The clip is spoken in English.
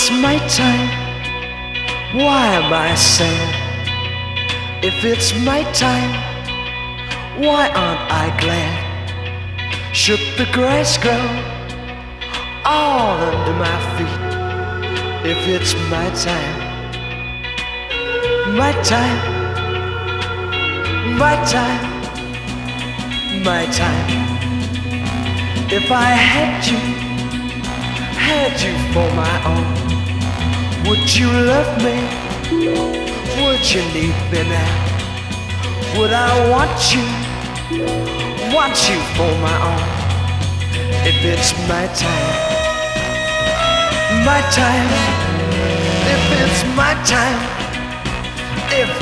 it's my time, why am I sad? If it's my time, why aren't I glad? Should the grass grow all under my feet? If it's my time, my time, my time, my time. If I had you for my own, would you love me? Would you need me now? Would I want you for my own? If it's my time, my time. If it's my time, if